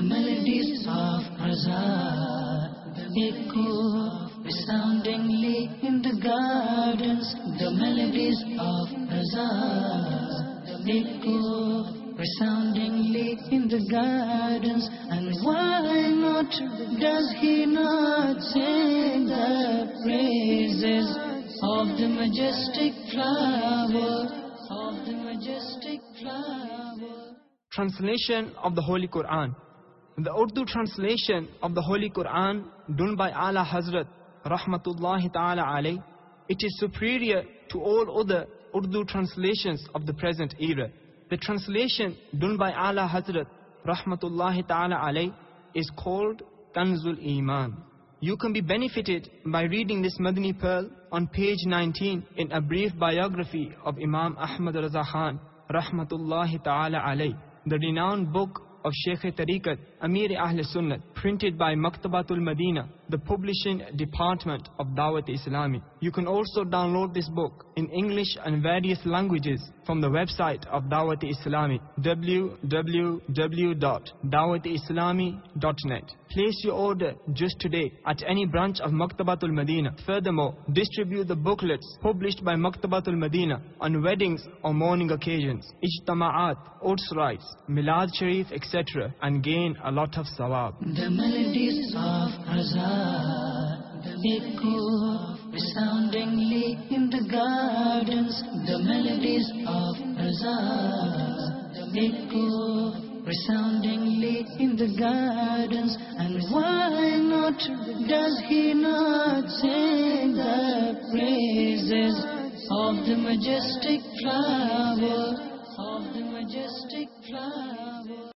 The melodies of Azhar echo resoundingly in the gardens. The melodies of Azhar echo resoundingly in the gardens. And why not does he not sing the praises of the majestic flower, of the majestic flower? Translation of the Holy Quran. The Urdu translation of the Holy Quran done by Ala Hazrat Rahmatullahi Ta'ala Alayh, it is superior to all other Urdu translations of the present era. The translation done by Ala Hazrat Rahmatullahi Ta'ala Alayh is called Kanzul Iman. You can be benefited by reading this Madani Pearl on page 19 in a brief biography of Imam Ahmad Raza Khan Rahmatullahi Ta'ala Alayh, the renowned book of Shaykh Tariqat Amir Ahl Sunnat, printed by Maktabatul Madina, the publishing department of Dawat Islami. You can also download this book in English and various languages from the website of Dawat Islami, www.dawatislami.net. Place your order just today at any branch of Maktabatul Madina. Furthermore, distribute the booklets published by Maktabatul Madina on weddings or mourning occasions, ijtama'at, Urs rites, Milad Sharif, etc., and gain a lot of sawab. The melodies of Azhar echo resoundingly in the gardens. The melodies of Azhar echo resoundingly in the gardens. And why not does he not sing the praises of the majestic flower, of the majestic flower?